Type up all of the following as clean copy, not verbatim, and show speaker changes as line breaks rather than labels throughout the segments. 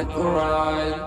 alright, alright.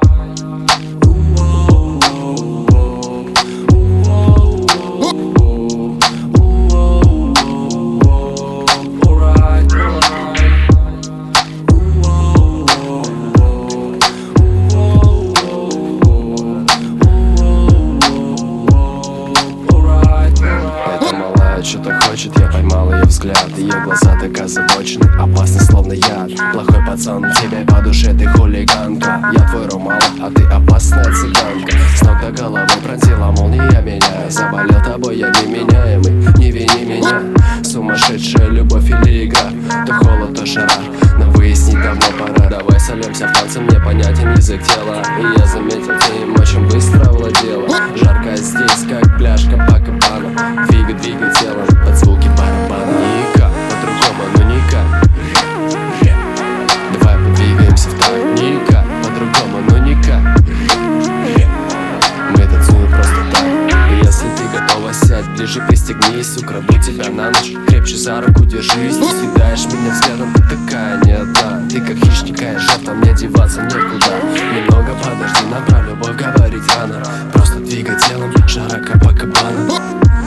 Что-то хочет, я поймал ее взгляд. Ее глаза так озабочены, опасны, словно яд. Плохой пацан, тебе по душе, ты хулиганка. Я твой Ромало, а ты опасная цыганка. С ног до головы пронзила молния меня. Заболел тобой, я неменяемый, не вини меня. Сумасшедшая любовь или игра, то холод, то жара, но выяснить давно пора. Давай сольемся в танце, мне понятен язык тела. И я заметил, ты им очень быстро владела. Жарко здесь, как пляж Копакабана. Двигай телом под звуки барабана. Никак, по-другому, ну никак. Давай подвигаемся в такт. Никак, по-другому, ну никак. Мы танцуем просто так. И если ты готова, сядь ближе, пристегнись. Украду тебя на ночь, крепче за руку держись. Ты съедаешь меня взглядом, ты такая не одна. Ты как хищник, а я жертва, мне деваться некуда. Немного подожди, нам про любовь говорить рано. Просто двигай телом, жара Копакабана.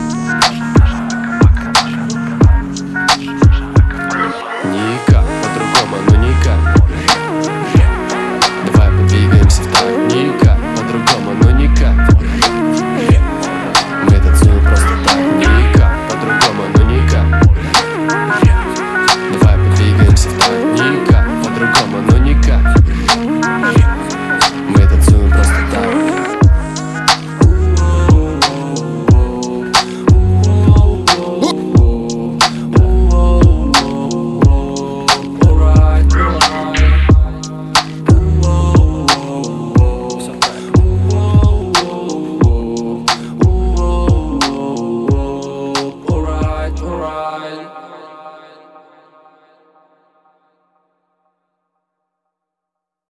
Никак, по-другому, ну никак. Давай подвигаемся в такт. Никак, по-другому, ну никак. Мы танцуем просто так. Никак, по-другому, ну никак. Давай подвигаемся в такт. Никак, по-другому, ну никак. Мы танцуем просто так.
Alright.